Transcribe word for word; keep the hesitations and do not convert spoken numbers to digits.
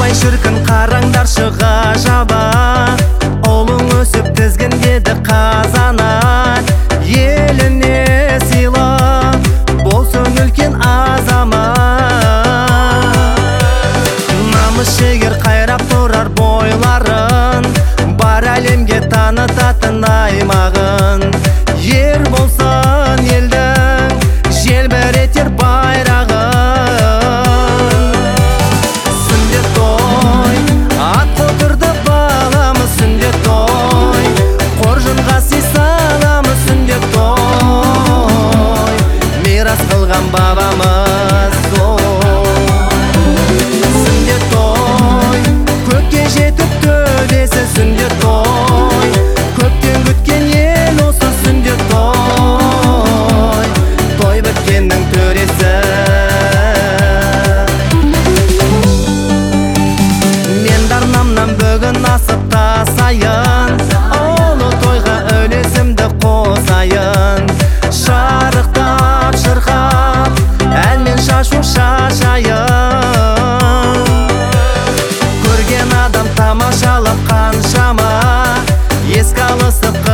Апай шіркін қараңдаршы ғажаба, ұлың өсіп тізгіндеді қазанат. Еліне сыйлы болсын үлкен азамат. Намыс жігер қайрап тұрар бойларын, бар әлемге танытатын аймағын. Ер болсын елдің желбіретер байрағын. Сүндет той, ат қотырды баламыз, сүндет той, қоржынға сый саламыз, сүндет той, мирас қылған бабамыз сүндет той, көкке жетіп төбесі, сүндет той, көптен күткен ел осы сүндет той, той біткеннің төресі. Мен дарнамнан бүгін асып тасайын, ұлы тойға үлесімді қосайын. Шарықтап, шырқап, әнмен шашу шашайын. Көрген адам тамашалап қаншама, еске алысып